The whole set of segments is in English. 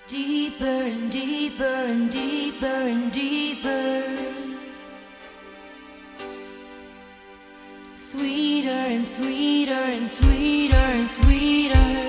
Deeper and deeper and deeper and deeper, sweeter and sweeter and sweeter and sweeter.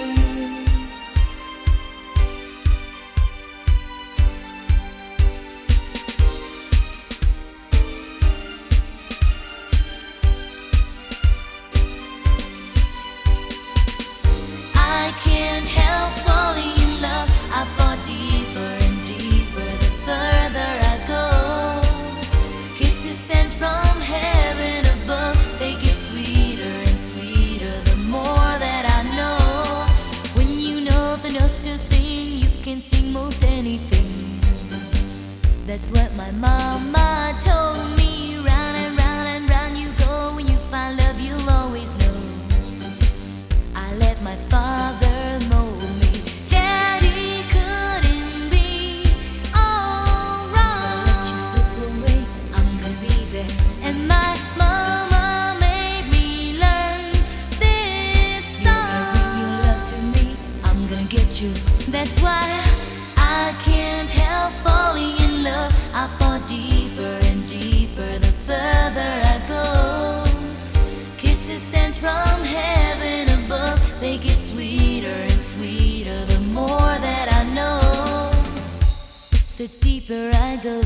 I can't help falling in love. I fall deeper and deeper the further I go. Kisses sent from heaven above, they get sweeter and sweeter the more that I know. When you know the notes to sing, you can sing most anything. That's what my mama told me. Round and round you go. When you find love, you'll always know. I let my father mold me. Daddy couldn't be all wrong. I'll let you slip away, I'm gonna be there. And my mama made me learn this song. You're gonna bring your love to me, I'm gonna get you. That's why I can't help falling in love. I fall deeper and deeper the further I go. Kisses sent from heaven above, they get sweeter and sweeter the more that I know. The deeper I go.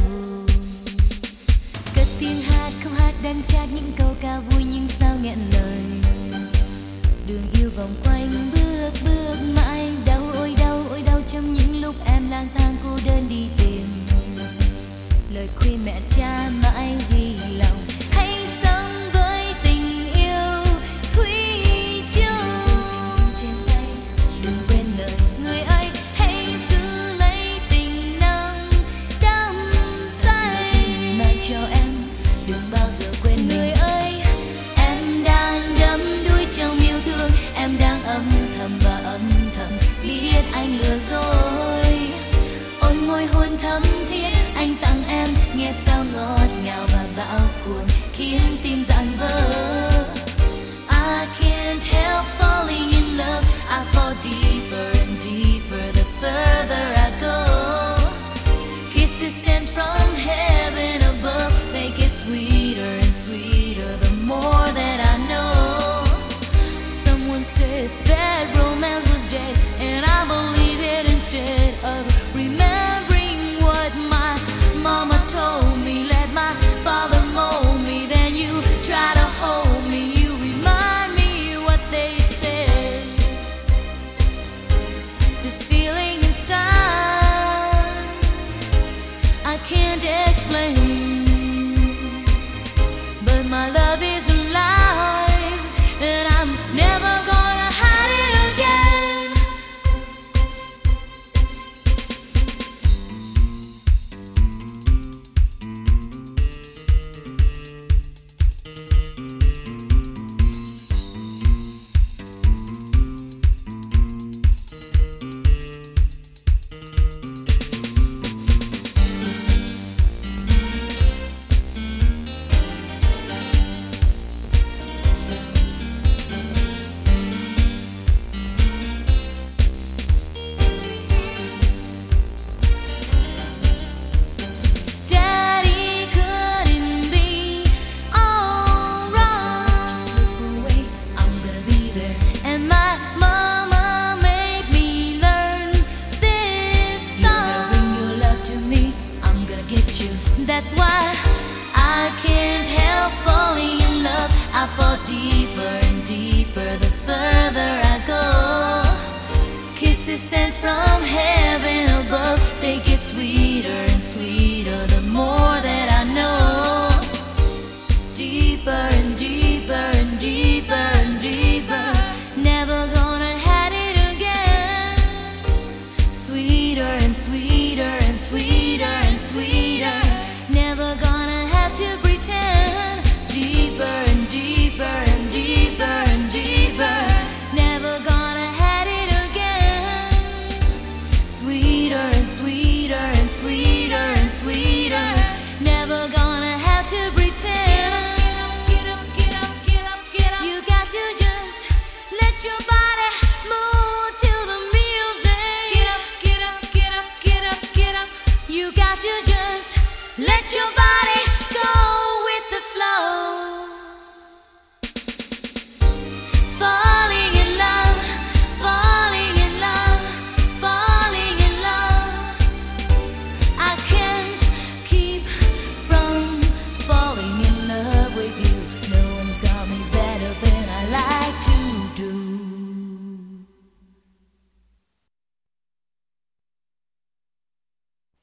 Cất tiếng hát không hát đang chát những câu ca vui nhưng sao nghẹn lời. Đường yêu vòng quanh bước bước mãi, đau ôi đau trong những lúc em lang thang cô đơn đi tìm lời khuyên mẹ cha mãi ghi lòng. Hãy sống với tình yêu thủy chung trên tay, đừng quên lời người ơi. Hãy giữ lấy tình nồng đắm say mang cho em, đừng bao giờ quên người ơi. Em đang đắm đuối trong yêu thương, em đang âm thầm biết anh lừa dối. Ôi môi hôn thắm thiết anh tặng em, nghe sao ngọt ngào và bão cuồng khiến tim dạn vỡ. I can't help falling in love. I fall deeper and deeper the further I go. Kisses sent from heaven above, they get sweeter and sweeter the more that I know. Someone said that romance was dead, and I believe it instead of remembering what my mama told me. Let my father mold me, then you try to hold me. You remind me what they said. This feeling inside I can't explain, but my love is alive, and I'm never gonna hide it again. Daddy couldn't be all wrong. Just look away, I'm gonna be there. And my mama made me learn this song. You're gonna bring your love to me, I'm gonna get you. That's why I can't help falling in love. I fall deeper and deeper the further I go. Kisses sent from heaven above, they get sweeter and sweeter the more that I know. Deeper and deeper and deeper and deeper, never gonna hide it again. Sweeter and sweeter and sweeter and sweeter, never gonna have to pretend. Deeper and deeper and deeper and deeper, never gonna hide it again. Sweeter and sweeter and sweeter and sweeter, never gonna have to pretend. Get up, get up, get up, get up. You got to just let your body move to the music. Get up, get up, get up, you just let your body